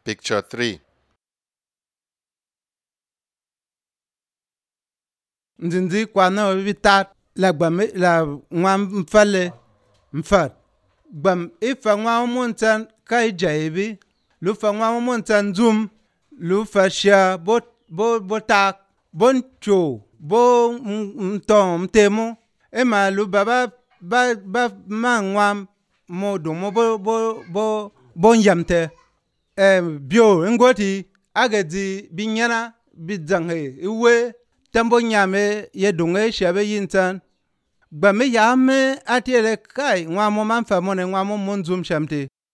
Picture 3. Nzinzi kwana vitat la gbam la ngwam mfale mfat gbam ifa ngwam montan kai jaibi lu fa ngwam montan zum lu fa sha bo tak bon cho bo mtom temo ema lu baba ba ma ngwam mo do mo bo yamte bio ngoti agadi binyana bidzanghe iwe tambo nyame ye dunge shabe yintan gbame yame atiele kai ngwamo manfa mo ne ngwamo monzum shamte